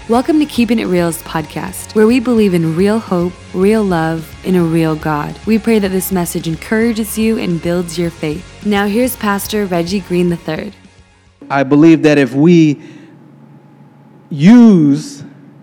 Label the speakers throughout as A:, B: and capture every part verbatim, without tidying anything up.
A: Welcome to Keeping It Real's podcast, where we believe in real hope, real love, and a real God. We pray that this message encourages you and builds your faith. Now here's Pastor Reggie Green the third.
B: I believe that if we use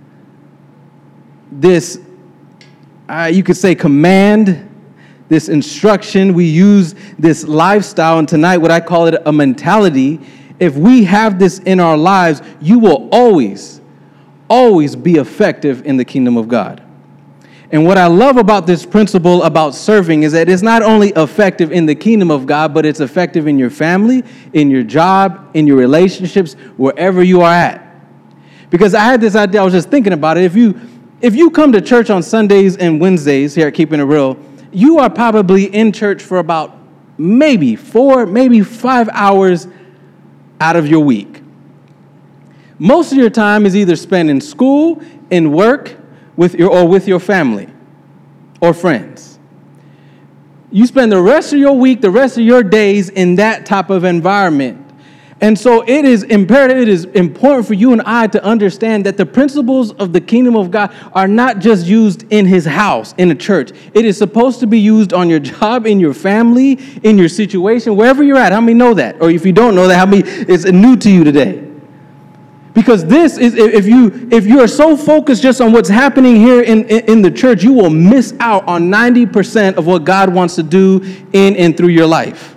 B: this, uh, you could say command, this instruction, we use this lifestyle, and tonight what I call it a mentality, if we have this in our lives, you will always, always be effective in the kingdom of God. And what I love about this principle about serving is that it's not only effective in the kingdom of God, but it's effective in your family, in your job, in your relationships, wherever you are at. Because I had this idea, I was just thinking about it. If you if you come to church on Sundays and Wednesdays here at Keeping It Real, you are probably in church for about maybe four, maybe five hours out of your week. Most of your time is either spent in school, in work, with your or with your family or friends. You spend the rest of your week, the rest of your days in that type of environment. And so it is imperative, it is important for you and I to understand that the principles of the kingdom of God are not just used in his house, in a church. It is supposed to be used on your job, in your family, in your situation, wherever you're at. How many know that? Or if you don't know that, how many is new to you today? Because this is, if you if you are so focused just on what's happening here in, in, in the church, you will miss out on ninety percent of what God wants to do in and through your life.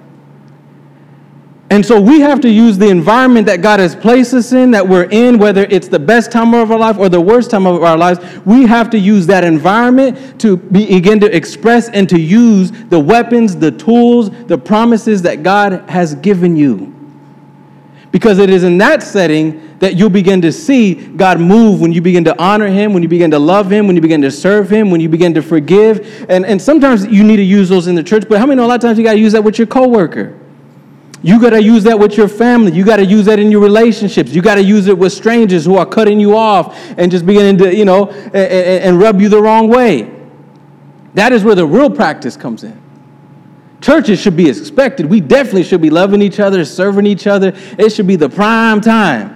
B: And so we have to use the environment that God has placed us in, that we're in, whether it's the best time of our life or the worst time of our lives. We have to use that environment to begin to express and to use the weapons, the tools, the promises that God has given you. Because it is in that setting that you'll begin to see God move when you begin to honor him, when you begin to love him, when you begin to serve him, when you begin to forgive. And, and sometimes you need to use those in the church, but how many know a lot of times you got to use that with your coworker? You got to use that with your family. You got to use that in your relationships. You got to use it with strangers who are cutting you off and just beginning to, you know, and, and rub you the wrong way. That is where the real practice comes in. Churches should be expected. We definitely should be loving each other, serving each other. It should be the prime time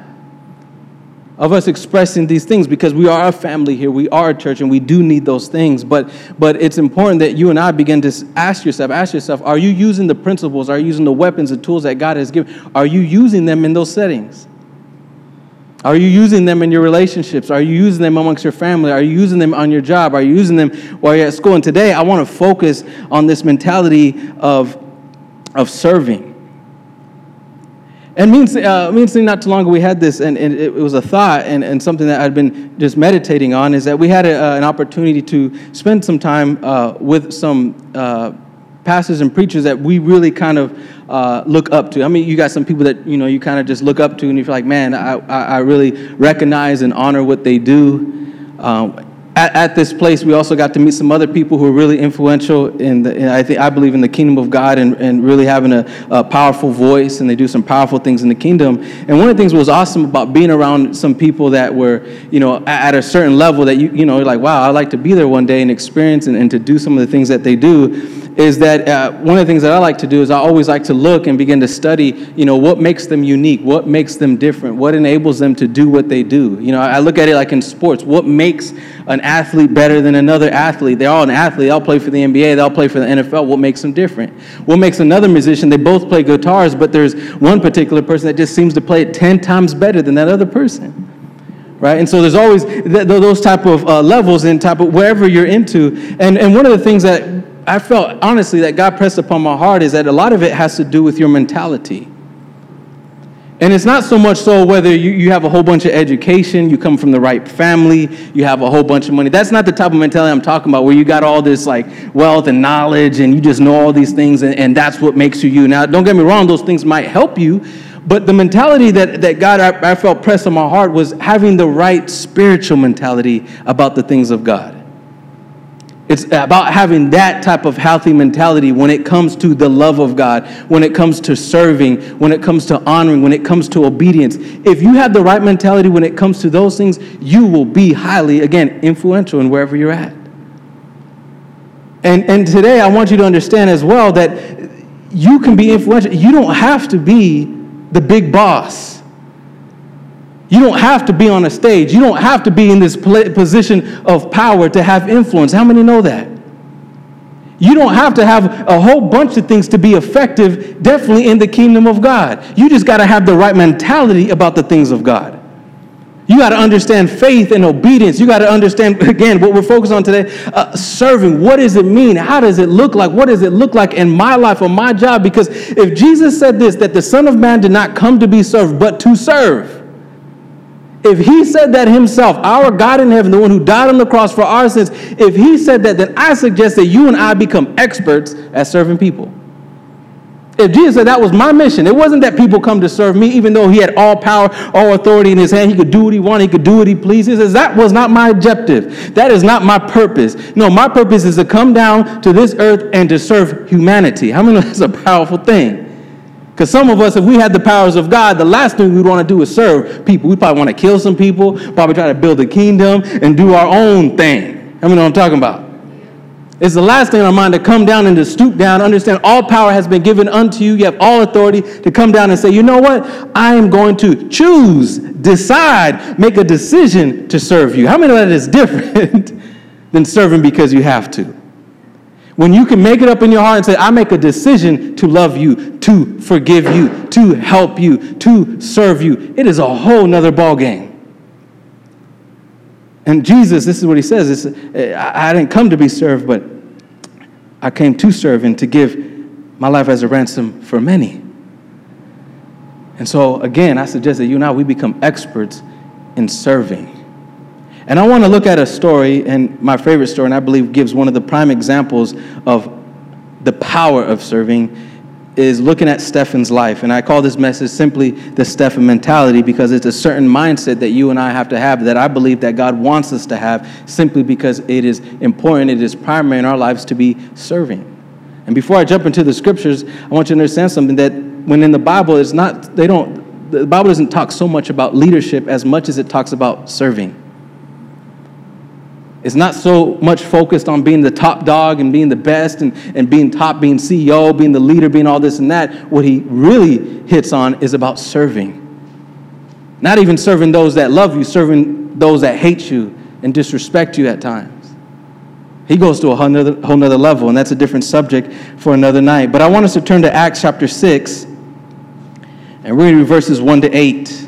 B: of us expressing these things because we are a family here. We are a church, and we do need those things. But but it's important that you and I begin to ask yourself, ask yourself, are you using the principles? Are you using the weapons, the tools that God has given? Are you using them in those settings? Are you using them in your relationships? Are you using them amongst your family? Are you using them on your job? Are you using them while you're at school? And today I want to focus on this mentality of, of serving. And means, uh, means not too long ago we had this, and, and it was a thought and, and something that I'd been just meditating on, is that we had a, uh, an opportunity to spend some time uh, with some uh, pastors and preachers that we really kind of uh, look up to. I mean, you got some people that, you know, you kind of just look up to and you feel like, man, I, I, I really recognize and honor what they do. Um, At, at this place, we also got to meet some other people who are really influential in the. In, I think I believe in the kingdom of God and, and really having a, a powerful voice, and they do some powerful things in the kingdom. And one of the things that was awesome about being around some people that were, you know, at, at a certain level that you, you know, like, wow, I'd like to be there one day and experience and, and to do some of the things that they do. Is that uh, one of the things that I like to do is I always like to look and begin to study, you know, what makes them unique, what makes them different, what enables them to do what they do. You know, I look at it like in sports, what makes an athlete better than another athlete? They're all an athlete. They all play for the N B A. They all play for the N F L. What makes them different? What makes another musician? They both play guitars, but there's one particular person that just seems to play it ten times better than that other person, right? And so there's always th- those type of uh, levels and type of wherever you're into. And, and one of the things that I felt, honestly, that God pressed upon my heart is that a lot of it has to do with your mentality. And it's not so much so whether you, you have a whole bunch of education, you come from the right family, you have a whole bunch of money. That's not the type of mentality I'm talking about, where you got all this like wealth and knowledge and you just know all these things and, and that's what makes you you. Now, don't get me wrong, those things might help you, but the mentality that, that God, I, I felt pressed on my heart was having the right spiritual mentality about the things of God. It's about having that type of healthy mentality when it comes to the love of God, when it comes to serving, when it comes to honoring, when it comes to obedience. If you have the right mentality when it comes to those things, you will be highly, again, influential in wherever you're at. And, and today I want you to understand as well that you can be influential. You don't have to be the big boss. You don't have to be on a stage. You don't have to be in this position of power to have influence. How many know that? You don't have to have a whole bunch of things to be effective, definitely in the kingdom of God. You just got to have the right mentality about the things of God. You got to understand faith and obedience. You got to understand, again, what we're focused on today, uh, serving. What does it mean? How does it look like? What does it look like in my life or my job? Because if Jesus said this, that the Son of Man did not come to be served, but to serve. If he said that himself, our God in heaven, the one who died on the cross for our sins, if he said that, then I suggest that you and I become experts at serving people. If Jesus said that was my mission, it wasn't that people come to serve me, even though he had all power, all authority in his hand. He could do what he wanted. He could do what he pleased. He says, that was not my objective. That is not my purpose. No, my purpose is to come down to this earth and to serve humanity. How many know that's a powerful thing? Because some of us, if we had the powers of God, the last thing we'd want to do is serve people. We'd probably want to kill some people, probably try to build a kingdom and do our own thing. How many know what I'm talking about? It's the last thing in our mind to come down and to stoop down, understand all power has been given unto you. You have all authority to come down and say, you know what? I am going to choose, decide, make a decision to serve you. How many know that is different than serving because you have to? When you can make it up in your heart and say, I make a decision to love you, to forgive you, to help you, to serve you, it is a whole nother ball game. And Jesus, this is what he says, I didn't come to be served, but I came to serve and to give my life as a ransom for many. And so, again, I suggest that you and I, we become experts in serving. And I want to look at a story, and my favorite story, and I believe gives one of the prime examples of the power of serving, is looking at Stephen's life. And I call this message simply the Stephen mentality, because it's a certain mindset that you and I have to have, that I believe that God wants us to have, simply because it is important, it is primary in our lives to be serving. And before I jump into the scriptures, I want you to understand something, that when in the Bible, it's not, they don't, the Bible doesn't talk so much about leadership as much as it talks about serving. It's not so much focused on being the top dog and being the best and, and being top, being C E O, being the leader, being all this and that. What he really hits on is about serving. Not even serving those that love you, serving those that hate you and disrespect you at times. He goes to a whole nother, whole nother level, and that's a different subject for another night. But I want us to turn to Acts chapter six, and we're going to read verses one to eight.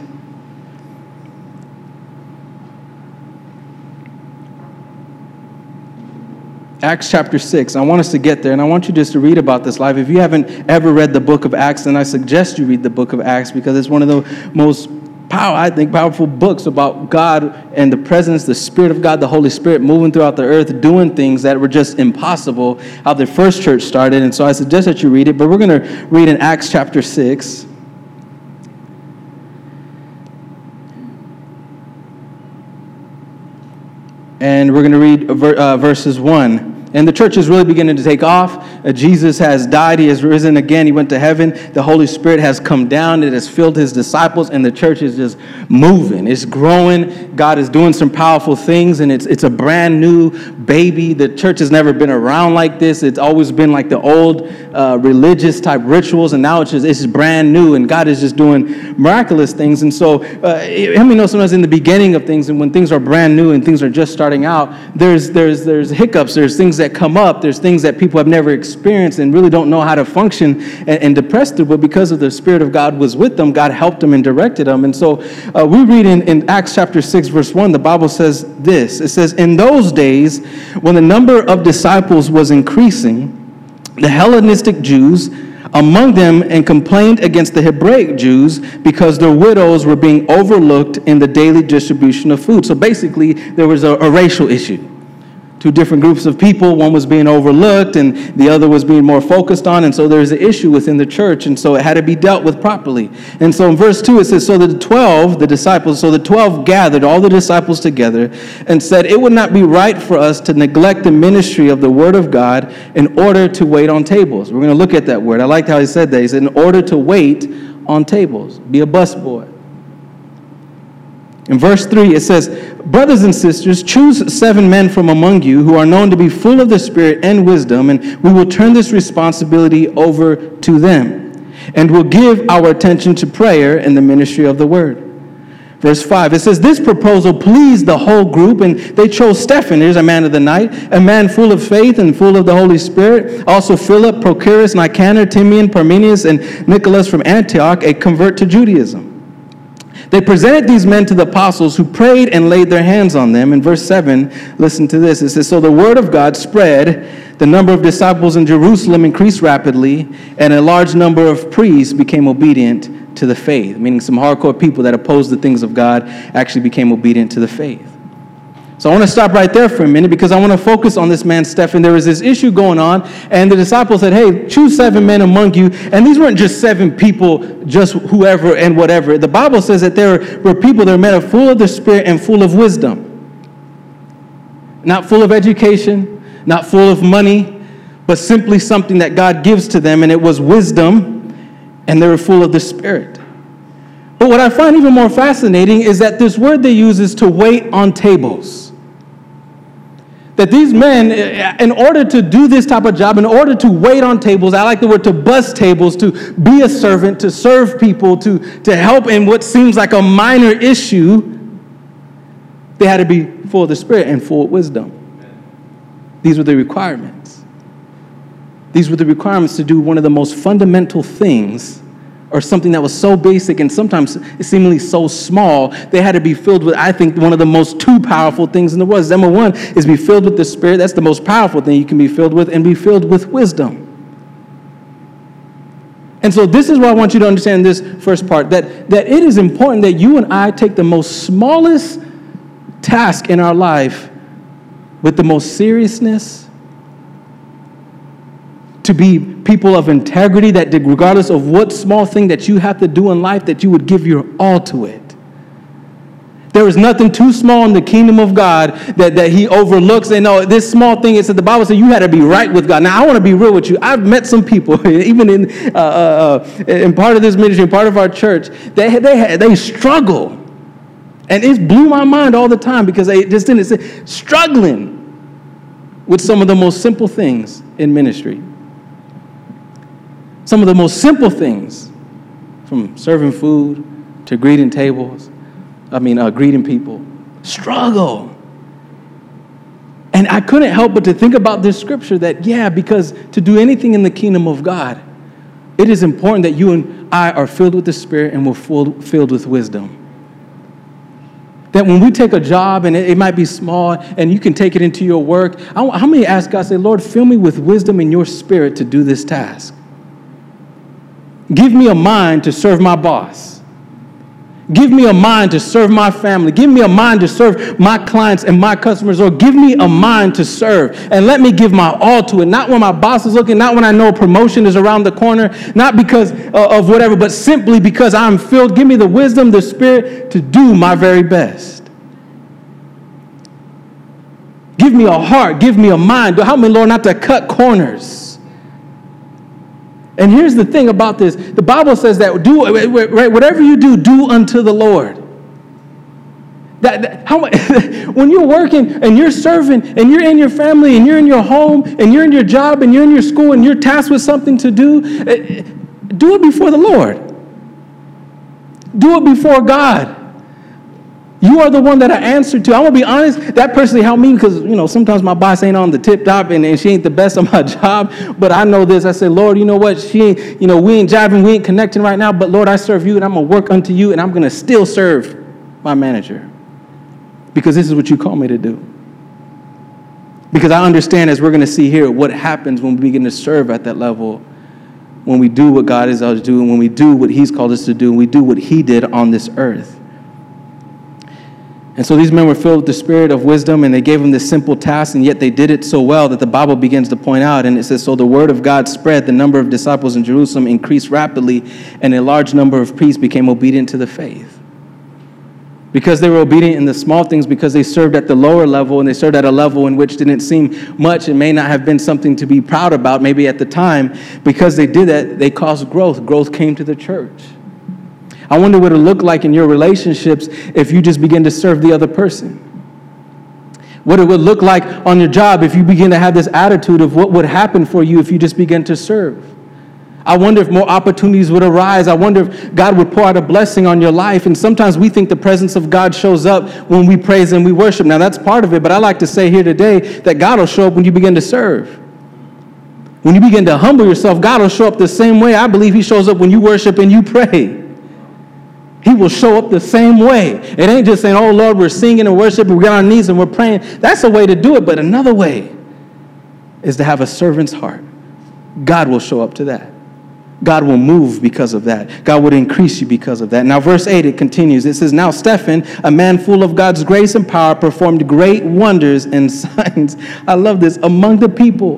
B: Acts chapter six. I want us to get there, and I want you just to read about this life. If you haven't ever read the book of Acts, then I suggest you read the book of Acts, because it's one of the most power, I think, powerful books about God and the presence, the Spirit of God, the Holy Spirit moving throughout the earth, doing things that were just impossible, how the first church started. And so I suggest that you read it, but we're going to read in Acts chapter six. And we're going to read uh, verses one. And the church is really beginning to take off. Uh, Jesus has died. He has risen again. He went to heaven. The Holy Spirit has come down. It has filled his disciples, and the church is just moving. It's growing. God is doing some powerful things, and it's it's a brand new baby. The church has never been around like this. It's always been like the old uh, religious type rituals, and now it's just it's brand new, and God is just doing miraculous things. And so, uh, how many know sometimes in the beginning of things, and when things are brand new and things are just starting out, there's there's there's hiccups. There's things that come up. There's things that people have never experienced and really don't know how to function and, and depressed through, but because of the Spirit of God was with them, God helped them and directed them. And so uh, we read in, in Acts chapter six, verse one, the Bible says this. It says, in those days, when the number of disciples was increasing, the Hellenistic Jews among them and complained against the Hebraic Jews because their widows were being overlooked in the daily distribution of food. So basically, there was a, a racial issue. Two different groups of people. One was being overlooked and the other was being more focused on. And so there's an issue within the church. And so it had to be dealt with properly. And so in verse two, it says, so the twelve, the disciples, so the twelve gathered all the disciples together and said, it would not be right for us to neglect the ministry of the word of God in order to wait on tables. We're going to look at that word. I liked how he said that. He said, in order to wait on tables. Be a busboy. In verse three, it says, brothers and sisters, choose seven men from among you who are known to be full of the Spirit and wisdom, and we will turn this responsibility over to them, and will give our attention to prayer and the ministry of the word. Verse five, it says, this proposal pleased the whole group, and they chose Stephen, here's a man of the night, a man full of faith and full of the Holy Spirit. Also Philip, Prochorus, Nicanor, Timian, Parmenius, and Nicholas from Antioch, a convert to Judaism. They presented these men to the apostles, who prayed and laid their hands on them. In verse seven, listen to this. It says, so the word of God spread, the number of disciples in Jerusalem increased rapidly, and a large number of priests became obedient to the faith, meaning some hardcore people that opposed the things of God actually became obedient to the faith. So I want to stop right there for a minute because I want to focus on this man, Stephen. There was this issue going on, and the disciples said, hey, choose seven men among you. And these weren't just seven people, just whoever and whatever. The Bible says that there were people that were men full of the Spirit and full of wisdom. Not full of education, not full of money, but simply something that God gives to them, and it was wisdom, and they were full of the Spirit. But what I find even more fascinating is that this word they use is to wait on tables. That these men, in order to do this type of job, in order to wait on tables, I like the word to bus tables, to be a servant, to serve people, to, to help in what seems like a minor issue, they had to be full of the Spirit and full of wisdom. These were the requirements. These were the requirements to do one of the most fundamental things, or something that was so basic and sometimes seemingly so small. They had to be filled with, I think, one of the most two powerful things in the world. Number one is be filled with the Spirit. That's the most powerful thing you can be filled with, and be filled with wisdom. And so this is what I want you to understand in this first part, that, that it is important that you and I take the most smallest task in our life with the most seriousness, to be people of integrity, that regardless of what small thing that you have to do in life, that you would give your all to it. There is nothing too small in the kingdom of God that, that he overlooks. And no, this small thing, it said, the Bible said you had to be right with God. Now, I want to be real with you. I've met some people, even in uh, uh, in part of this ministry, part of our church, they, they, they struggle. And it blew my mind all the time because they just didn't say, struggling with some of the most simple things in ministry. Some of the most simple things, from serving food to greeting tables, I mean, uh, greeting people, struggle. And I couldn't help but to think about this scripture that, yeah, because to do anything in the kingdom of God, it is important that you and I are filled with the Spirit and we're full, filled with wisdom. That when we take a job, and it, it might be small, and you can take it into your work, I, how many ask God, say, Lord, fill me with wisdom in your Spirit to do this task? Give me a mind to serve my boss. Give me a mind to serve my family. Give me a mind to serve my clients and my customers. Or give me a mind to serve. And let me give my all to it. Not when my boss is looking, not when I know a promotion is around the corner, not because of whatever, but simply because I'm filled. Give me the wisdom, the Spirit to do my very best. Give me a heart. Give me a mind. Help me, Lord, not to cut corners. And here's the thing about this. The Bible says that do whatever you do, do unto the Lord. That, that how when you're working and you're serving and you're in your family and you're in your home and you're in your job and you're in your school and you're tasked with something to do, do it before the Lord. Do it before God. You are the one that I answer to. I'm going to be honest, that personally helped me because, you know, sometimes my boss ain't on the tip top and, and she ain't the best on my job. But I know this. I say, Lord, you know what? She ain't, you know, we ain't jiving, we ain't connecting right now. But Lord, I serve you and I'm going to work unto you and I'm going to still serve my manager because this is what you call me to do. Because I understand, as we're going to see here, what happens when we begin to serve at that level, when we do what God is us to do and when we do what he's called us to do and we do what he did on this earth. And so these men were filled with the Spirit of wisdom, and they gave them this simple task, and yet they did it so well that the Bible begins to point out, and it says, so the word of God spread, the number of disciples in Jerusalem increased rapidly, and a large number of priests became obedient to the faith. Because they were obedient in the small things, because they served at the lower level, and they served at a level in which didn't seem much and may not have been something to be proud about, maybe at the time, because they did that, they caused growth. Growth came to the church. I wonder what it would look like in your relationships if you just begin to serve the other person. What it would look like on your job if you begin to have this attitude of what would happen for you if you just begin to serve. I wonder if more opportunities would arise. I wonder if God would pour out a blessing on your life. And sometimes we think the presence of God shows up when we praise and we worship. Now, that's part of it, but I like to say here today that God will show up when you begin to serve. When you begin to humble yourself, God will show up the same way. I believe he shows up when you worship and you pray. He will show up the same way. It ain't just saying, oh, Lord, we're singing and worshiping, we got on our knees and we're praying. That's a way to do it, but another way is to have a servant's heart. God will show up to that. God will move because of that. God would increase you because of that. Now, verse eight, it continues. It says, now Stephen, a man full of God's grace and power, performed great wonders and signs. I love this. Among the people.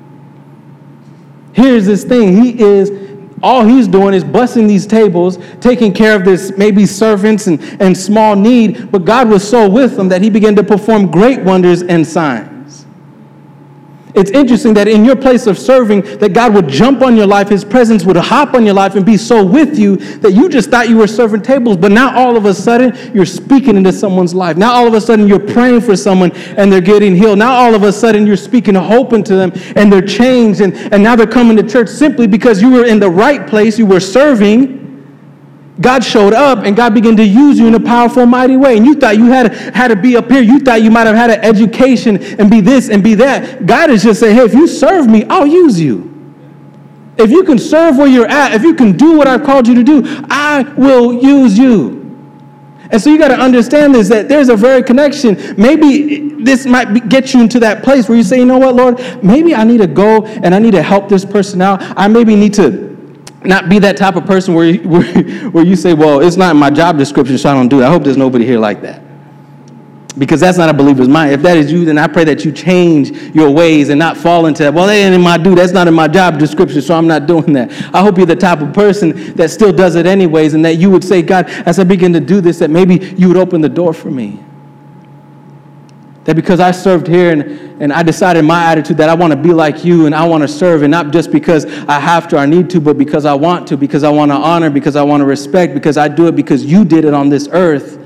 B: Here's this thing. He is, all he's doing is busting these tables, taking care of this maybe servants and, and small need. But God was so with him that he began to perform great wonders and signs. It's interesting that in your place of serving, that God would jump on your life, his presence would hop on your life and be so with you that you just thought you were serving tables, but now all of a sudden you're speaking into someone's life. Now all of a sudden you're praying for someone and they're getting healed. Now all of a sudden you're speaking hope into them and they're changed, and, and now they're coming to church simply because you were in the right place, you were serving. God showed up and God began to use you in a powerful, mighty way. And you thought you had, had to be up here. You thought you might have had an education and be this and be that. God is just saying, hey, if you serve me, I'll use you. If you can serve where you're at, if you can do what I've called you to do, I will use you. And so you got to understand this, that there's a very connection. Maybe this might be, get you into that place where you say, you know what, Lord, maybe I need to go and I need to help this person out. I maybe need to not be that type of person where you, where, where you say, well, it's not in my job description, so I don't do it. I hope there's nobody here like that. Because that's not a believer's mind. If that is you, then I pray that you change your ways and not fall into that. Well, that ain't in my do. That's not in my job description, so I'm not doing that. I hope you're the type of person that still does it anyways, and that you would say, God, as I begin to do this, that maybe you would open the door for me. That because I served here and, and I decided my attitude that I want to be like you and I want to serve, and not just because I have to or I need to, but because I want to, because I want to honor, because I want to respect, because I do it because you did it on this earth,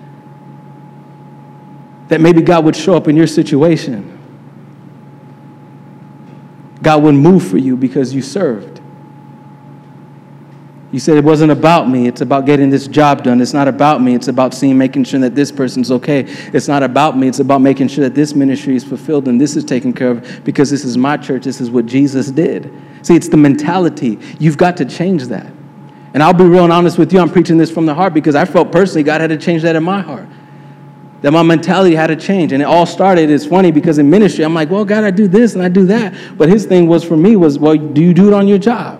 B: that maybe God would show up in your situation. God would move for you because you served. You said it wasn't about me. It's about getting this job done. It's not about me. It's about seeing, making sure that this person's okay. It's not about me. It's about making sure that this ministry is fulfilled and this is taken care of because this is my church. This is what Jesus did. See, it's the mentality. You've got to change that. And I'll be real and honest with you. I'm preaching this from the heart because I felt personally God had to change that in my heart. That my mentality had to change. And it all started, it's funny because in ministry, I'm like, well, God, I do this and I do that. But his thing was for me was, well, do you do it on your job?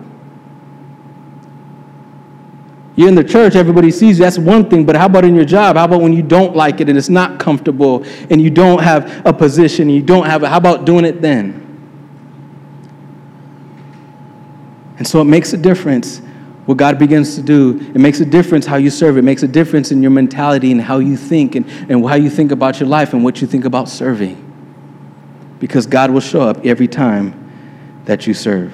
B: You're in the church, everybody sees you. That's one thing, but how about in your job? How about when you don't like it and it's not comfortable and you don't have a position and you don't have it? How about doing it then? And so it makes a difference what God begins to do. It makes a difference how you serve. It makes a difference in your mentality and how you think and, and how you think about your life and what you think about serving. Because God will show up every time that you serve.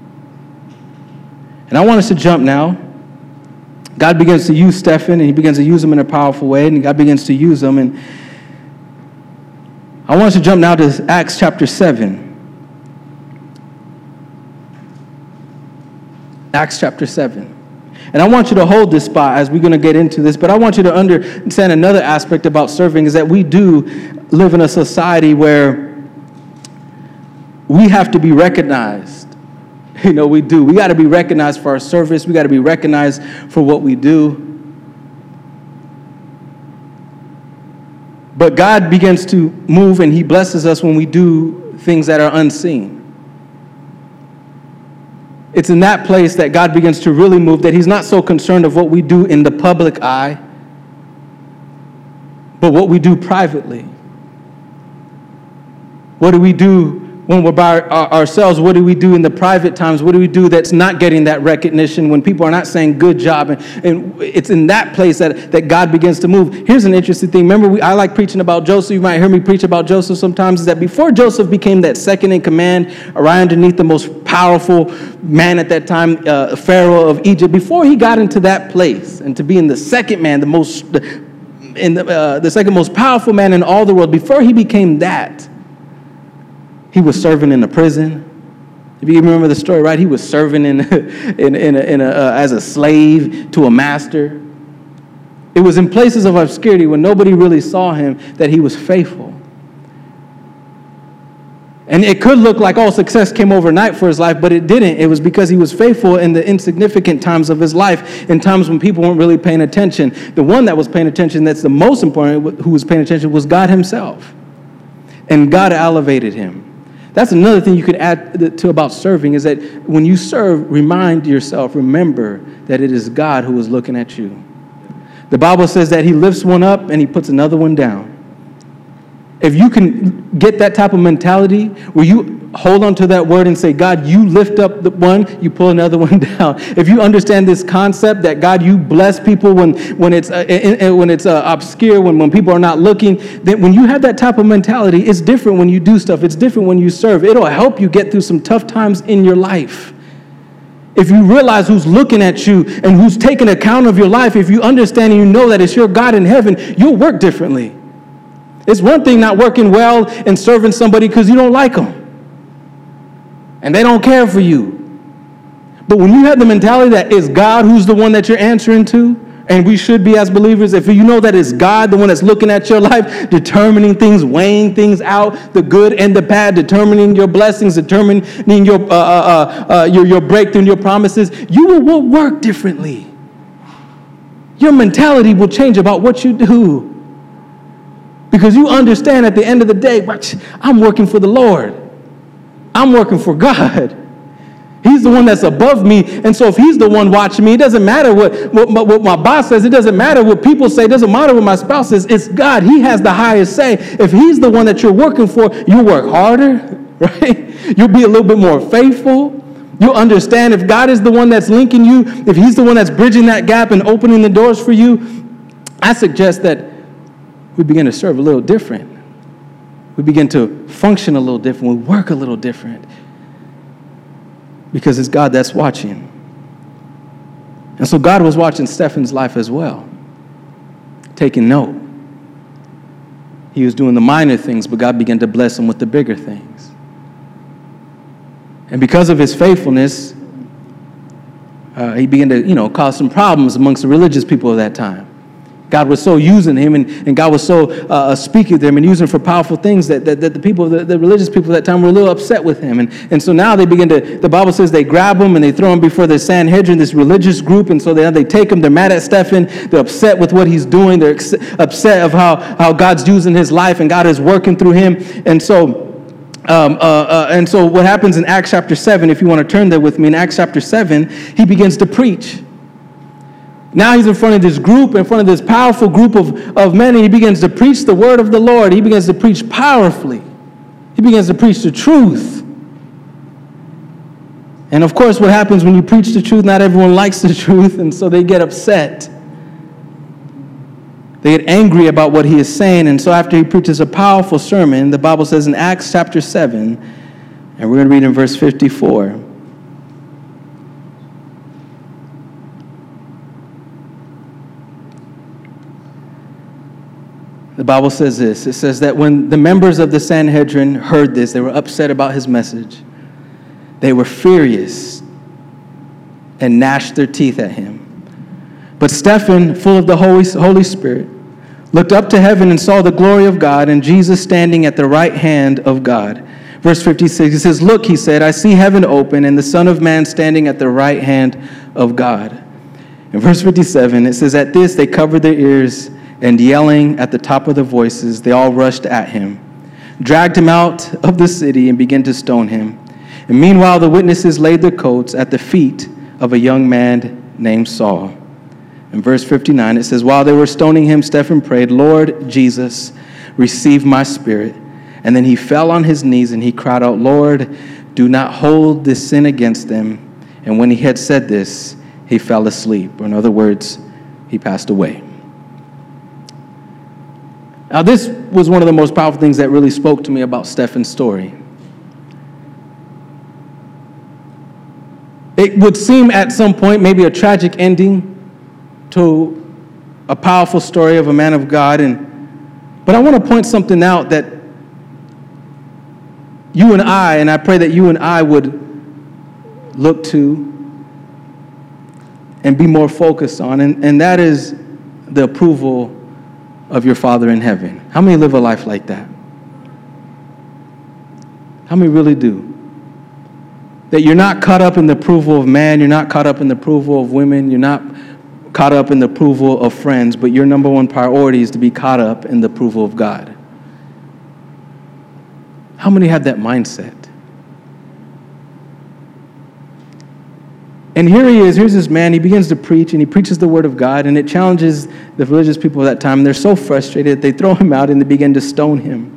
B: And I want us to jump now. God begins to use Stephen, and he begins to use him in a powerful way, and God begins to use him. And I want us to jump now to Acts chapter seven. Acts chapter seven. And I want you to hold this spot as we're going to get into this, but I want you to understand another aspect about serving is that we do live in a society where we have to be recognized. You know, we do. We got to be recognized for our service. We got to be recognized for what we do. But God begins to move and he blesses us when we do things that are unseen. It's in that place that God begins to really move, that he's not so concerned of what we do in the public eye, but what we do privately. What do we do when we're by our, ourselves? What do we do in the private times? What do we do that's not getting that recognition when people are not saying good job? And, and it's in that place that, that God begins to move. Here's an interesting thing. Remember, we, I like preaching about Joseph. You might hear me preach about Joseph sometimes. Is that before Joseph became that second in command, right underneath the most powerful man at that time, uh, Pharaoh of Egypt, before he got into that place and to being the second man, the most, the, in the, uh, the second most powerful man in all the world, before he became that, he was serving in a prison. If you remember the story, right? He was serving in, in, in, a, in a, uh, as a slave to a master. It was in places of obscurity when nobody really saw him that he was faithful. And it could look like all success came overnight for his life, but it didn't. It was because he was faithful in the insignificant times of his life, in times when people weren't really paying attention. The one that was paying attention, that's the most important, who was paying attention, was God himself. And God elevated him. That's another thing you could add to about serving, is that when you serve, remind yourself, remember that it is God who is looking at you. The Bible says that he lifts one up and he puts another one down. If you can get that type of mentality where you hold on to that word and say, God, you lift up the one, you pull another one down. If you understand this concept that God, you bless people when, when it's, uh, in, when it's uh, obscure, when, when people are not looking, then when you have that type of mentality, it's different when you do stuff. It's different when you serve. It'll help you get through some tough times in your life. If you realize who's looking at you and who's taking account of your life, if you understand and you know that it's your God in heaven, you'll work differently. It's one thing not working well and serving somebody because you don't like them and they don't care for you. But when you have the mentality that it's God who's the one that you're answering to, and we should be as believers, if you know that it's God, the one that's looking at your life, determining things, weighing things out, the good and the bad, determining your blessings, determining your, uh, uh, uh, your, your breakthrough and your promises, you will, will work differently. Your mentality will change about what you do. Because you understand at the end of the day, I'm working for the Lord. I'm working for God. He's the one that's above me. And so if he's the one watching me, it doesn't matter what, what, what my boss says. It doesn't matter what people say. It doesn't matter what my spouse says. It's God. He has the highest say. If he's the one that you're working for, you'll work harder, right? You'll be a little bit more faithful. You'll understand if God is the one that's linking you, if he's the one that's bridging that gap and opening the doors for you, I suggest that we begin to serve a little different. We begin to function a little different. We work a little different. Because it's God that's watching. And so God was watching Stephen's life as well, taking note. He was doing the minor things, but God began to bless him with the bigger things. And because of his faithfulness, uh, he began to, you know, cause some problems amongst the religious people of that time. God was so using him, and, and God was so uh, speaking to him and using him for powerful things that, that, that the people, the, the religious people at that time were a little upset with him. And, and so now they begin to, the Bible says they grab him and they throw him before the Sanhedrin, this religious group. And so they, they take him, they're mad at Stephen, they're upset with what he's doing, they're ex- upset of how, how God's using his life and God is working through him. And so Um, uh, uh, and so what happens in Acts chapter seven, if you want to turn there with me, in Acts chapter seven, he begins to preach. Now he's in front of this group, in front of this powerful group of, of men, and he begins to preach the word of the Lord. He begins to preach powerfully. He begins to preach the truth. And of course, what happens when you preach the truth, not everyone likes the truth, and so they get upset. They get angry about what he is saying, and so after he preaches a powerful sermon, the Bible says in Acts chapter seven, and we're going to read in verse fifty-four, the Bible says this. It says that when the members of the Sanhedrin heard this, they were upset about his message. They were furious and gnashed their teeth at him. But Stephen, full of the Holy, Holy Spirit, looked up to heaven and saw the glory of God and Jesus standing at the right hand of God. Verse fifty-six, he says, "Look," he said, "I see heaven open and the Son of Man standing at the right hand of God." In verse fifty-seven, it says, "At this they covered their ears, and yelling at the top of their voices, they all rushed at him, dragged him out of the city, and began to stone him. And meanwhile, the witnesses laid their coats at the feet of a young man named Saul." In verse fifty-nine, it says, "While they were stoning him, Stephen prayed, 'Lord Jesus, receive my spirit.' And then he fell on his knees and he cried out, 'Lord, do not hold this sin against them.' And when he had said this, he fell asleep." Or in other words, he passed away. Now, this was one of the most powerful things that really spoke to me about Stephen's story. It would seem at some point maybe a tragic ending to a powerful story of a man of God, and but I want to point something out that you and I, and I pray that you and I would look to, and be more focused on, and, and that is the approval of your Father in heaven. How many live a life like that? How many really do? That you're not caught up in the approval of man, you're not caught up in the approval of women, you're not caught up in the approval of friends, but your number one priority is to be caught up in the approval of God. How many have that mindset? And here he is, here's this man, he begins to preach, and he preaches the word of God, and it challenges the religious people of that time. They're so frustrated, they throw him out and they begin to stone him.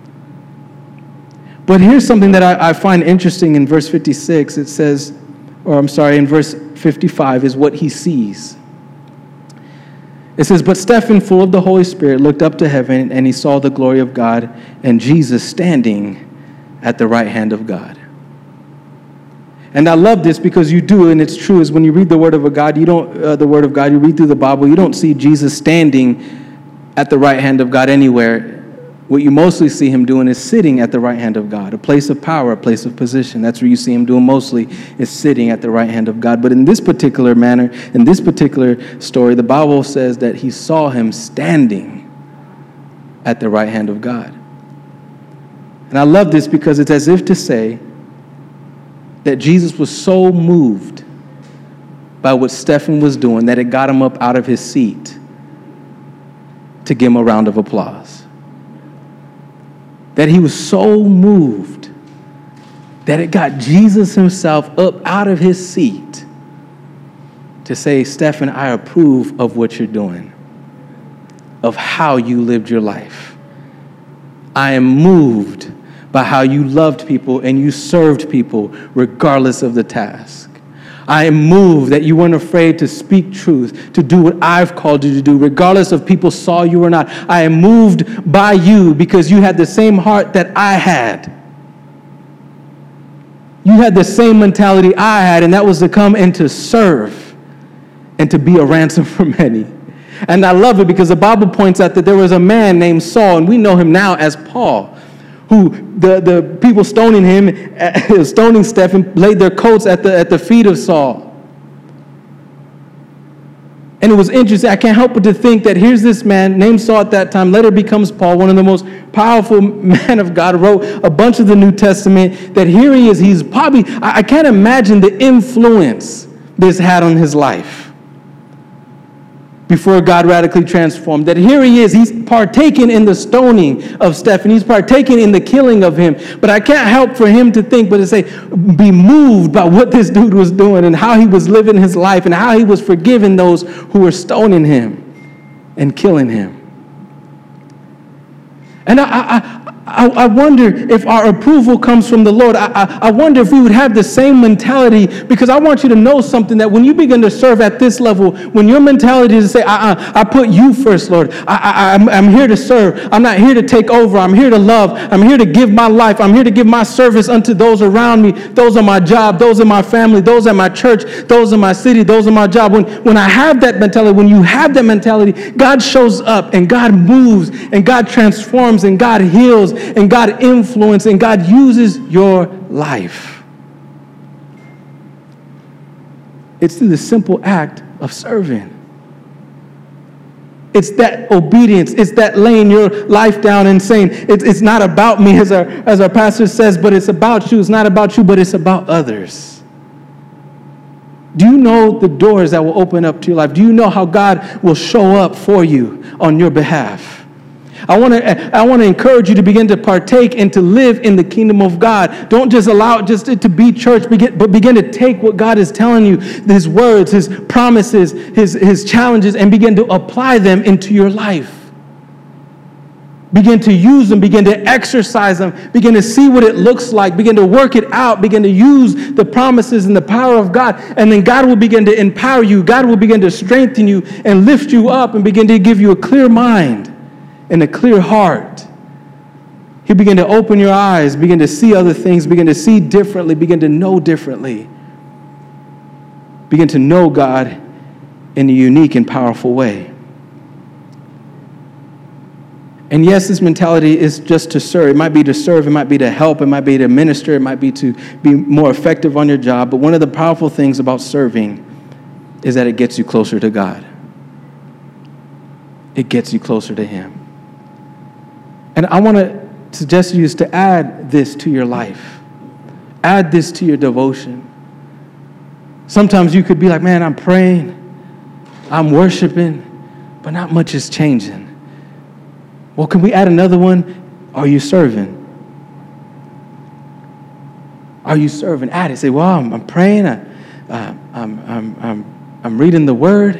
B: But here's something that I, I find interesting in verse fifty-six. It says, or I'm sorry, in verse fifty-five is what he sees. It says, but Stephen, full of the Holy Spirit, looked up to heaven, and he saw the glory of God and Jesus standing at the right hand of God. And I love this because you do, and it's true, is when you read the word of a God, you don't, uh, the word of God, you read through the Bible, you don't see Jesus standing at the right hand of God anywhere. What you mostly see him doing is sitting at the right hand of God, a place of power, a place of position. That's where you see him doing mostly, is sitting at the right hand of God. But in this particular manner, in this particular story, the Bible says that he saw him standing at the right hand of God. And I love this because it's as if to say that Jesus was so moved by what Stephen was doing that it got him up out of his seat to give him a round of applause. That he was so moved that it got Jesus himself up out of his seat to say, Stephen, I approve of what you're doing, of how you lived your life. I am moved by how you loved people and you served people regardless of the task. I am moved that you weren't afraid to speak truth, to do what I've called you to do, regardless of people saw you or not. I am moved by you because you had the same heart that I had. You had the same mentality I had, and that was to come and to serve and to be a ransom for many. And I love it because the Bible points out that there was a man named Saul, and we know him now as Paul, who the, the people stoning him, stoning Stephen, laid their coats at the, at the feet of Saul. And it was interesting. I can't help but to think that here's this man named Saul at that time, later becomes Paul, one of the most powerful men of God, wrote a bunch of the New Testament, that here he is. He's probably, I, I can't imagine the influence this had on his life before God radically transformed. That here he is, he's partaking in the stoning of Stephen. He's partaking in the killing of him. But I can't help for him to think, but to say, be moved by what this dude was doing and how he was living his life and how he was forgiving those who were stoning him and killing him. And I, I, I, I wonder if our approval comes from the Lord. I, I, I wonder if we would have the same mentality, because I want you to know something, that when you begin to serve at this level, when your mentality is to say, uh-uh, I put you first, Lord. I, I, I'm, I'm here to serve. I'm not here to take over. I'm here to love. I'm here to give my life. I'm here to give my service unto those around me, those on my job, those in my family, those at my church, those in my city, those in my job. When, when I have that mentality, when you have that mentality, God shows up and God moves and God transforms and God heals and God influences and God uses your life. It's through the simple act of serving. It's that obedience. It's that laying your life down and saying, it's, it's not about me, as our, as our pastor says, but it's about you. It's not about you, but it's about others. Do you know the doors that will open up to your life? Do you know how God will show up for you on your behalf? I want to I want to encourage you to begin to partake and to live in the kingdom of God. Don't just allow it just to be church, but begin to take what God is telling you, his words, his promises, his, his challenges, and begin to apply them into your life. Begin to use them, begin to exercise them, begin to see what it looks like, begin to work it out, begin to use the promises and the power of God, and then God will begin to empower you. God will begin to strengthen you and lift you up and begin to give you a clear mind and a clear heart. He'll begin to open your eyes, begin to see other things, begin to see differently, begin to know differently. Begin to know God in a unique and powerful way. And yes, this mentality is just to serve. It might be to serve, it might be to help, it might be to minister, it might be to be more effective on your job. But one of the powerful things about serving is that it gets you closer to God. It gets you closer to Him. And I want to suggest to you is to add this to your life. Add this to your devotion. Sometimes you could be like, man, I'm praying, I'm worshiping, but not much is changing. Well, can we add another one? Are you serving? Are you serving? Add it. Say, well, I'm, I'm praying. I, uh, I'm, I'm, I'm, I'm reading the Word.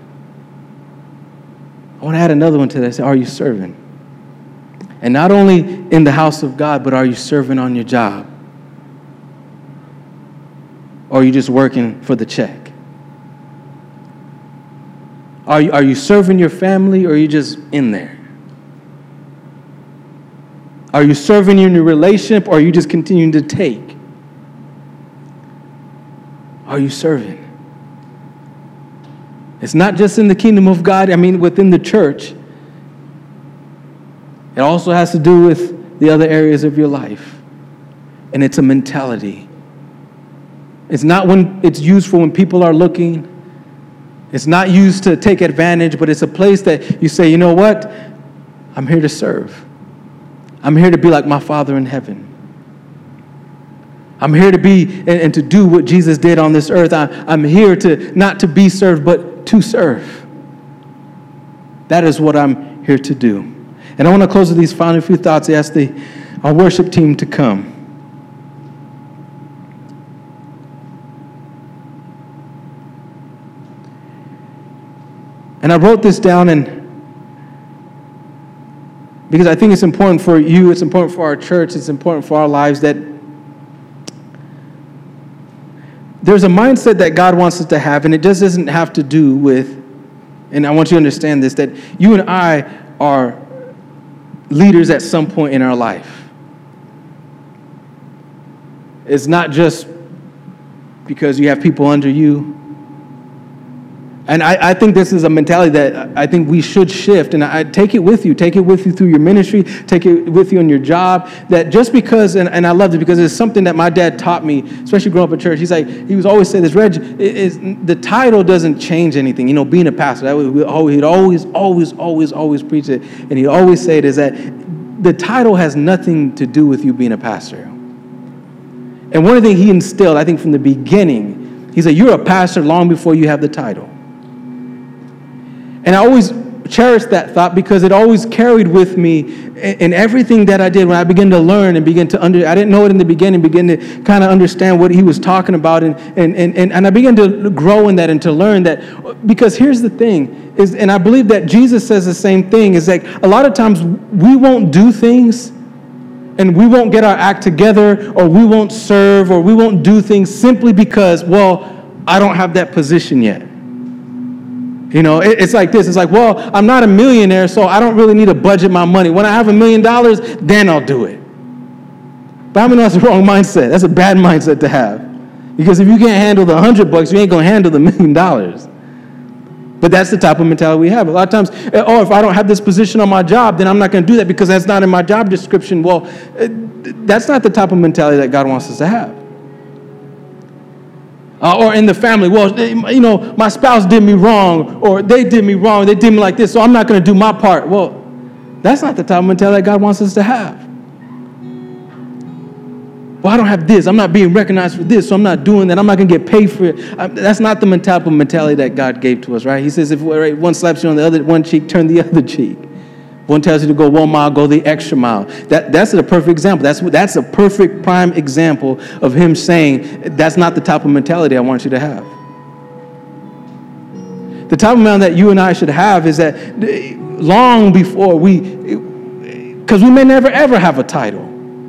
B: I want to add another one to that. Say, are you serving? And not only in the house of God, but are you serving on your job? Or are you just working for the check? Are you, are you serving your family, or are you just in there? Are you serving in your relationship, or are you just continuing to take? Are you serving? It's not just in the kingdom of God, I mean within the church. It also has to do with the other areas of your life. And it's a mentality. It's not when it's used for when people are looking. It's not used to take advantage, but it's a place that you say, you know what? I'm here to serve. I'm here to be like my Father in heaven. I'm here to be and, and to do what Jesus did on this earth. I, I'm here to not to be served, but to serve. That is what I'm here to do. And I want to close with these final few thoughts. I ask the, our worship team to come. And I wrote this down and because I think it's important for you, it's important for our church, it's important for our lives that there's a mindset that God wants us to have, and it just doesn't have to do with, and I want you to understand this, that you and I are leaders at some point in our life. It's not just because you have people under you. And I, I think this is a mentality that I think we should shift. And I take it with you. Take it with you through your ministry. Take it with you on your job. That just because, and, and I loved it because it's something that my dad taught me, especially growing up in church. He's like, he was always say this, Reg, it is, the title doesn't change anything. You know, being a pastor, that was, always, he'd always, always, always, always preach it. And he'd always say it is that the title has nothing to do with you being a pastor. And one of the things he instilled, I think from the beginning, he said, you're a pastor long before you have the title. And I always cherished that thought because it always carried with me in everything that I did when I began to learn and begin to under. I didn't know it in the beginning, begin to kind of understand what he was talking about, and and and and, and I began to grow in that and to learn that. Because here's the thing is, and I believe that Jesus says the same thing, is like a lot of times we won't do things, and we won't get our act together, or we won't serve, or we won't do things simply because, well, I don't have that position yet. You know, it's like this. It's like, well, I'm not a millionaire, so I don't really need to budget my money. When I have a million dollars, then I'll do it. But I mean, that's the wrong mindset. That's a bad mindset to have. Because if you can't handle the hundred bucks, you ain't going to handle the million dollars. But that's the type of mentality we have. A lot of times, oh, if I don't have this position on my job, then I'm not going to do that because that's not in my job description. Well, that's not the type of mentality that God wants us to have. Uh, or in the family, well, you know, my spouse did me wrong, or they did me wrong, they did me like this, so I'm not going to do my part. Well, that's not the type of mentality that God wants us to have. Well, I don't have this, I'm not being recognized for this, so I'm not doing that, I'm not going to get paid for it. I, that's not the type of mentality that God gave to us, right? He says if right, one slaps you on the other one cheek, turn the other cheek. One tells you to go one mile, go the extra mile. That, that's a perfect example. That's, that's a perfect prime example of him saying, that's not the type of mentality I want you to have. The type of mentality that you and I should have is that long before we, because we may never ever have a title.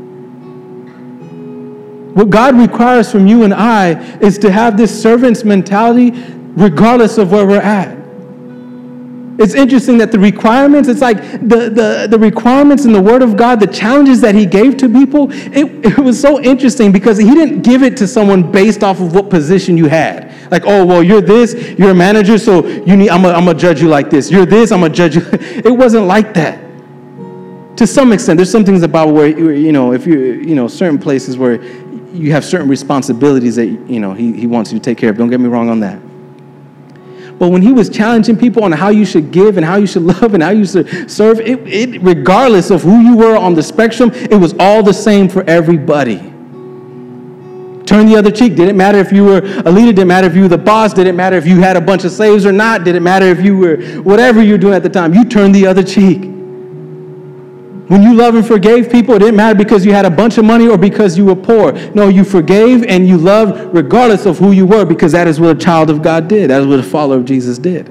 B: What God requires from you and I is to have this servant's mentality regardless of where we're at. It's interesting that the requirements, it's like the, the, the requirements in the Word of God, the challenges that he gave to people, it, it was so interesting because he didn't give it to someone based off of what position you had. Like, oh, well, you're this, you're a manager, so you need, I'm going to judge you like this. You're this, I'm going to judge you. It wasn't like that. To some extent, there's some things about where, you know, if you, you know, certain places where you have certain responsibilities that, you know, he, he wants you to take care of. Don't get me wrong on that. But when he was challenging people on how you should give and how you should love and how you should serve, it, it regardless of who you were on the spectrum, it was all the same for everybody. Turn the other cheek. Didn't matter if you were a leader. Didn't matter if you were the boss. Didn't matter if you had a bunch of slaves or not. Didn't matter if you were whatever you were doing at the time. You turned the other cheek. When you loved and forgave people, it didn't matter because you had a bunch of money or because you were poor. No, you forgave and you loved regardless of who you were, because that is what a child of God did. That is what a follower of Jesus did.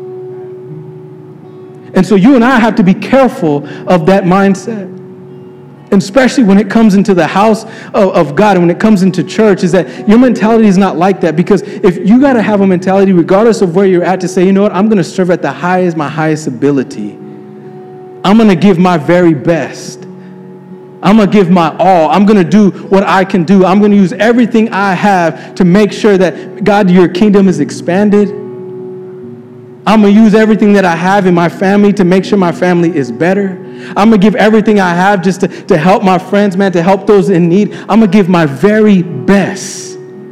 B: And so you and I have to be careful of that mindset. And especially when it comes into the house of, of God and when it comes into church, is that your mentality is not like that. Because if you got to have a mentality, regardless of where you're at, to say, you know what, I'm going to serve at the highest, my highest ability. I'm going to give my very best. I'm going to give my all. I'm going to do what I can do. I'm going to use everything I have to make sure that, God, your kingdom is expanded. I'm going to use everything that I have in my family to make sure my family is better. I'm going to give everything I have just to, to help my friends, man, to help those in need. I'm going to give my very best.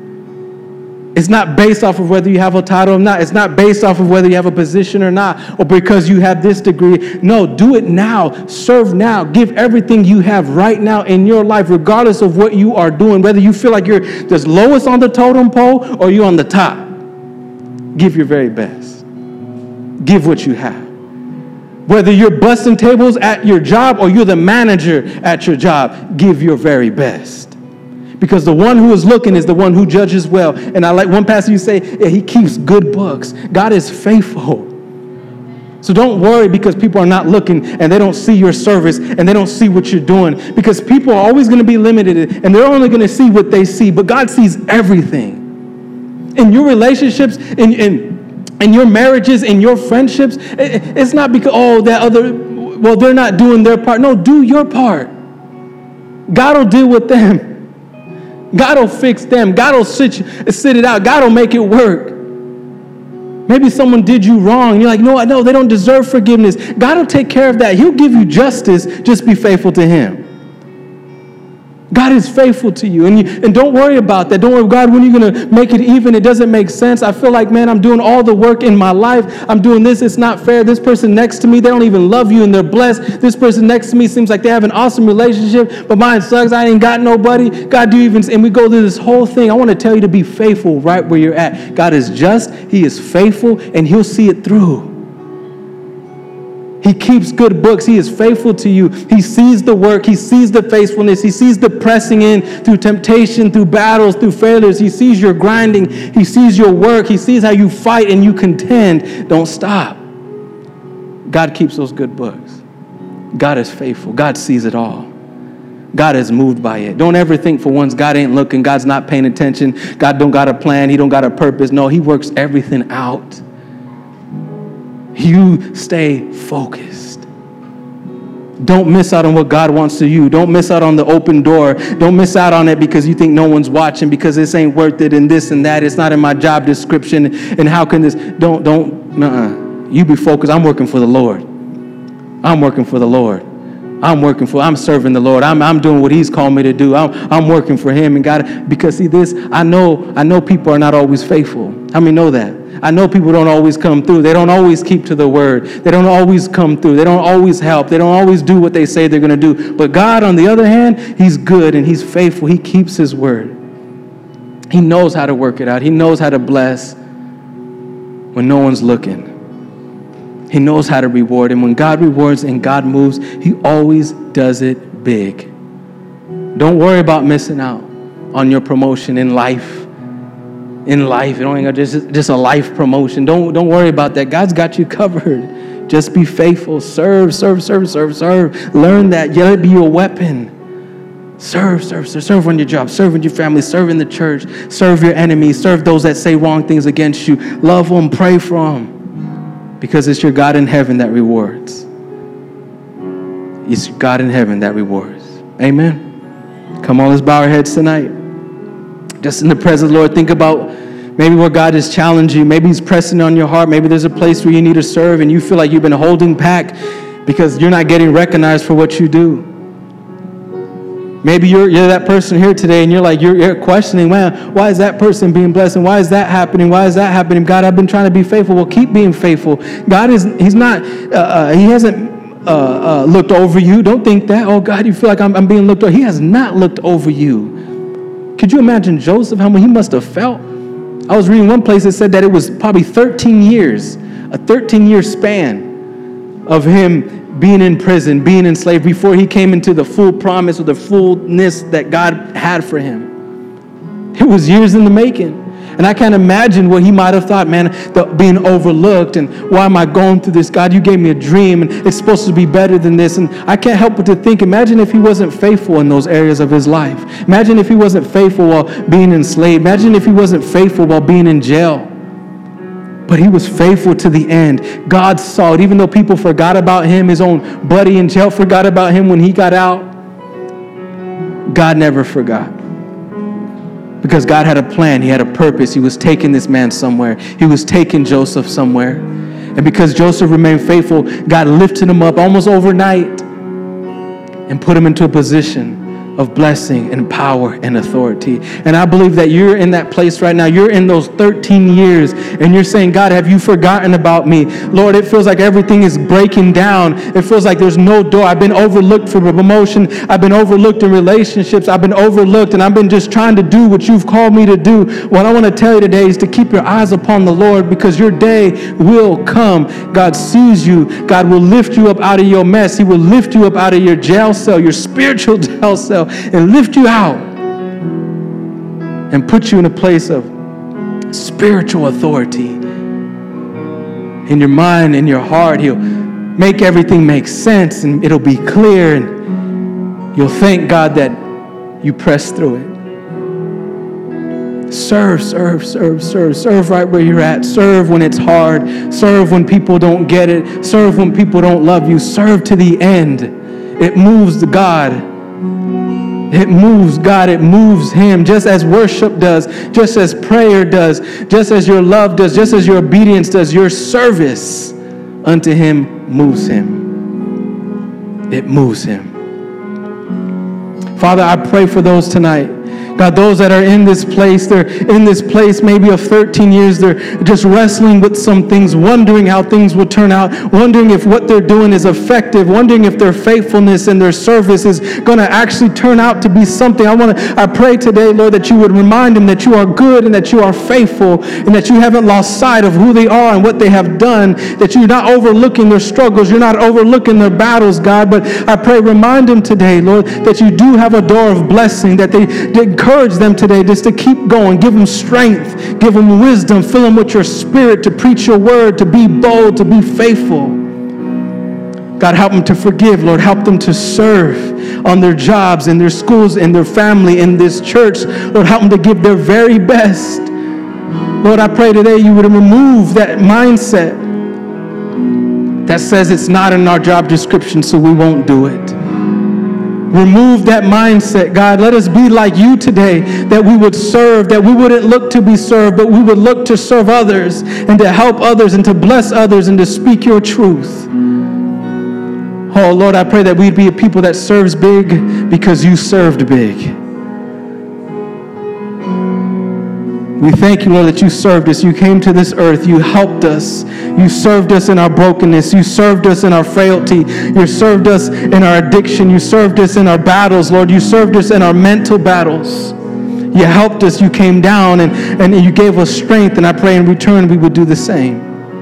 B: It's not based off of whether you have a title or not. It's not based off of whether you have a position or not, or because you have this degree. No, do it now. Serve now. Give everything you have right now in your life, regardless of what you are doing. Whether you feel like you're the lowest on the totem pole or you're on the top. Give your very best. Give what you have. Whether you're busting tables at your job or you're the manager at your job, give your very best. Because the one who is looking is the one who judges well. And I like one pastor you say, yeah, he keeps good books. God is faithful. So don't worry because people are not looking and they don't see your service and they don't see what you're doing. Because people are always going to be limited and they're only going to see what they see. But God sees everything. In your relationships, in, in, in your marriages, in your friendships, it, it's not because, oh, that other, well, they're not doing their part. No, do your part. God will deal with them. God will fix them. God will sit, sit it out. God will make it work. Maybe someone did you wrong. And you're like, no, no, they don't deserve forgiveness. God will take care of that. He'll give you justice. Just be faithful to him. God is faithful to you. And, you, and don't worry about that. Don't worry, God, when are you going to make it even? It doesn't make sense. I feel like, man, I'm doing all the work in my life. I'm doing this. It's not fair. This person next to me, they don't even love you and they're blessed. This person next to me seems like they have an awesome relationship, but mine sucks. I ain't got nobody. God, do you even, and we go through this whole thing. I want to tell you to be faithful right where you're at. God is just, he is faithful, and he'll see it through. He keeps good books. He is faithful to you. He sees the work. He sees the faithfulness. He sees the pressing in through temptation, through battles, through failures. He sees your grinding. He sees your work. He sees how you fight and you contend. Don't stop. God keeps those good books. God is faithful. God sees it all. God is moved by it. Don't ever think for once God ain't looking. God's not paying attention. God don't got a plan. He don't got a purpose. No, he works everything out. You stay focused. Don't miss out on what God wants to you. Don't miss out on the open door. Don't miss out on it because you think no one's watching, because this ain't worth it and this and that. It's not in my job description. And how can this? Don't, don't, nuh-uh. You be focused. I'm working for the Lord. I'm working for the Lord. I'm working for, I'm serving the Lord. I'm, I'm doing what he's called me to do. I'm, I'm working for him. And God, because see this, I know, I know people are not always faithful. How many know that? I know people don't always come through. They don't always keep to the word. They don't always come through. They don't always help. They don't always do what they say they're going to do. But God, on the other hand, he's good and he's faithful. He keeps his word. He knows how to work it out. He knows how to bless when no one's looking. He knows how to reward. And when God rewards and God moves, he always does it big. Don't worry about missing out on your promotion in life. In life, it ain't just, just a life promotion. Don't, don't worry about that. God's got you covered. Just be faithful. Serve, serve, serve, serve, serve. Learn that. Let it be your weapon. Serve, serve, serve. Serve on your job. Serve in your family. Serve in the church. Serve your enemies. Serve those that say wrong things against you. Love them. Pray for them. Because it's your God in heaven that rewards. It's God in heaven that rewards. Amen. Come on, let's bow our heads tonight. Just in the presence of the Lord, think about maybe where God is challenging you. Maybe he's pressing on your heart. Maybe there's a place where you need to serve and you feel like you've been holding back because you're not getting recognized for what you do. Maybe you're, you're that person here today and you're like, you're, you're questioning, man, why is that person being blessed? And why is that happening? Why is that happening? God, I've been trying to be faithful. Well, keep being faithful. God is, he's not, uh, uh, he hasn't uh, uh, looked over you. Don't think that. Oh, God, you feel like I'm, I'm being looked over. He has not looked over you. Could you imagine Joseph, how he must have felt? I was reading one place that said that it was probably thirteen years, a thirteen-year span of him being in prison, being enslaved, before he came into the full promise or the fullness that God had for him. It was years in the making. And I can't imagine what he might have thought, man, the, being overlooked, and why am I going through this? God, you gave me a dream, and it's supposed to be better than this. And I can't help but to think, imagine if he wasn't faithful in those areas of his life. Imagine if he wasn't faithful while being enslaved. Imagine if he wasn't faithful while being in jail. But he was faithful to the end. God saw it. Even though people forgot about him, his own buddy in jail forgot about him when he got out, God never forgot. Because God had a plan. He had a purpose. He was taking this man somewhere. He was taking Joseph somewhere. And because Joseph remained faithful, God lifted him up almost overnight and put him into a position of blessing and power and authority. And I believe that you're in that place right now. You're in those thirteen years and you're saying, God, have you forgotten about me? Lord, it feels like everything is breaking down. It feels like there's no door. I've been overlooked for promotion. I've been overlooked in relationships. I've been overlooked and I've been just trying to do what you've called me to do. What I want to tell you today is to keep your eyes upon the Lord, because your day will come. God sees you. God will lift you up out of your mess. He will lift you up out of your jail cell, your spiritual jail cell, and lift you out and put you in a place of spiritual authority. In your mind, in your heart, he'll make everything make sense and it'll be clear, and you'll thank God that you pressed through it. Serve, serve, serve, serve, serve right where you're at. Serve when it's hard. Serve when people don't get it. Serve when people don't love you. Serve to the end. It moves God. It moves God. It moves him, just as worship does, just as prayer does, just as your love does, just as your obedience does. Your service unto him moves him. It moves him. Father, I pray for those tonight. God, those that are in this place, they're in this place maybe of thirteen years, they're just wrestling with some things, wondering how things will turn out, wondering if what they're doing is effective, wondering if their faithfulness and their service is going to actually turn out to be something. I want to, I pray today, Lord, that you would remind them that you are good and that you are faithful and that you haven't lost sight of who they are and what they have done, that you're not overlooking their struggles, you're not overlooking their battles, God. But I pray, remind them today, Lord, that you do have a door of blessing, that they, they encourage them today just to keep going. Give them strength. Give them wisdom. Fill them with your spirit to preach your word, to be bold, to be faithful. God, help them to forgive. Lord, help them to serve on their jobs, in their schools, in their family, in this church. Lord, help them to give their very best. Lord, I pray today you would remove that mindset that says it's not in our job description, so we won't do it. Remove that mindset, God. Let us be like you today, that we would serve, that we wouldn't look to be served, but we would look to serve others and to help others and to bless others and to speak your truth. Oh, Lord, I pray that we'd be a people that serves big because you served big. We thank you, Lord, that you served us. You came to this earth. You helped us. You served us in our brokenness. You served us in our frailty. You served us in our addiction. You served us in our battles, Lord. You served us in our mental battles. You helped us. You came down and, and you gave us strength. And I pray in return we would do the same.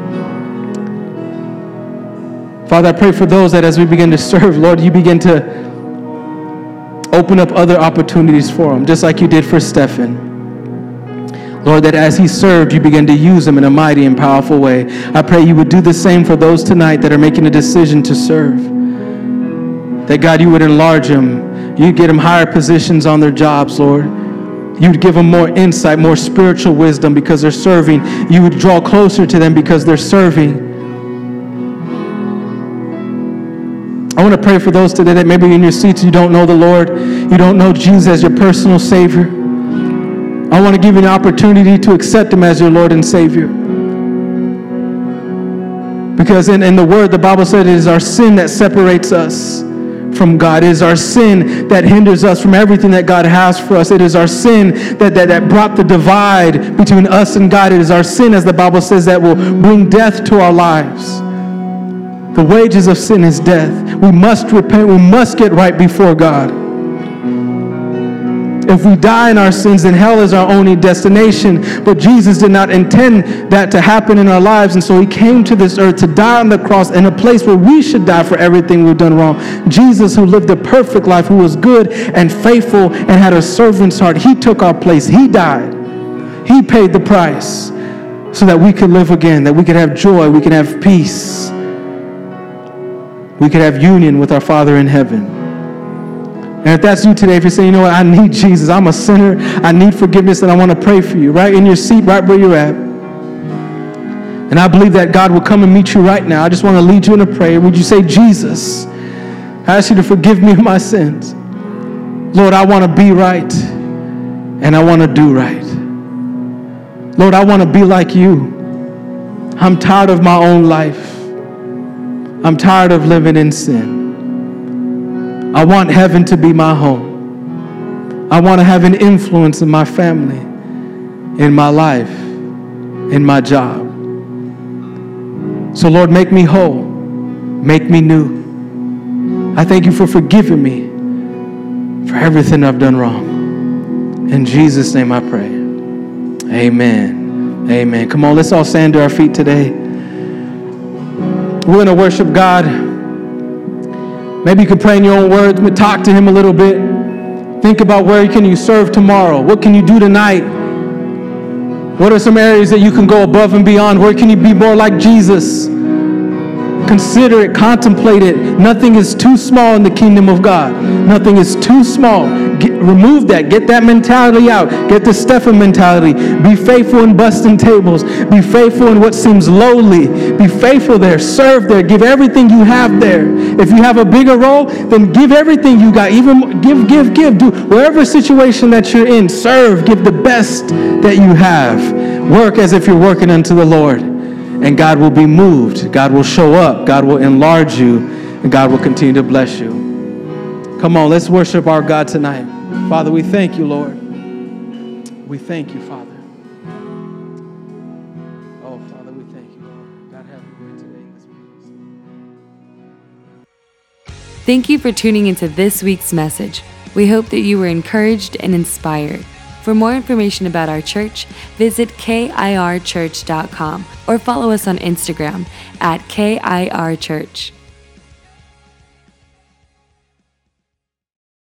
B: Father, I pray for those that as we begin to serve, Lord, you begin to open up other opportunities for them, just like you did for Stephen. Lord, that as he served, you begin to use him in a mighty and powerful way. I pray you would do the same for those tonight that are making a decision to serve. That, God, you would enlarge them. You'd get them higher positions on their jobs, Lord. You'd give them more insight, more spiritual wisdom because they're serving. You would draw closer to them because they're serving. I want to pray for those today that maybe in your seats you don't know the Lord. You don't know Jesus as your personal Savior. I want to give you an opportunity to accept him as your Lord and Savior. Because in, in the Word, the Bible said it is our sin that separates us from God. It is our sin that hinders us from everything that God has for us. It is our sin that, that, that brought the divide between us and God. It is our sin, as the Bible says, that will bring death to our lives. The wages of sin is death. We must repent. We must get right before God. If we die in our sins, then hell is our only destination. But Jesus did not intend that to happen in our lives. And so he came to this earth to die on the cross in a place where we should die for everything we've done wrong. Jesus, who lived a perfect life, who was good and faithful and had a servant's heart, he took our place. He died. He paid the price so that we could live again, that we could have joy, we could have peace. We could have union with our Father in heaven. And if that's you today, if you're saying, you know what, I need Jesus, I'm a sinner, I need forgiveness, and I want to pray for you, right in your seat, right where you're at. And I believe that God will come and meet you right now. I just want to lead you in a prayer. Would you say, Jesus, I ask you to forgive me of my sins. Lord, I want to be right, and I want to do right. Lord, I want to be like you. I'm tired of my own life. I'm tired of living in sin. I want heaven to be my home. I want to have an influence in my family, in my life, in my job. So Lord, make me whole. Make me new. I thank you for forgiving me for everything I've done wrong. In Jesus' name I pray. Amen. Amen. Come on, let's all stand to our feet today. We're going to worship God. Maybe you can pray in your own words, but talk to him a little bit. Think about where can you serve tomorrow? What can you do tonight? What are some areas that you can go above and beyond? Where can you be more like Jesus? Consider it, contemplate it. Nothing is too small in the kingdom of God. Nothing is too small. Get, remove that. Get that mentality out. Get the Stephen mentality. Be faithful in busting tables. Be faithful in what seems lowly. Be faithful there. Serve there. Give everything you have there. If you have a bigger role, then give everything you got. Even give, give, give. Do wherever situation that you're in. Serve. Give the best that you have. Work as if you're working unto the Lord. And God will be moved. God will show up. God will enlarge you. And God will continue to bless you. Come on, let's worship our God tonight. Father, we thank you, Lord. We thank you, Father. Oh, Father, we thank you, Lord. God, have your way today in this place.
A: Thank you for tuning into this week's message. We hope that you were encouraged and inspired. For more information about our church, visit K I R church dot com or follow us on Instagram at K I R Church.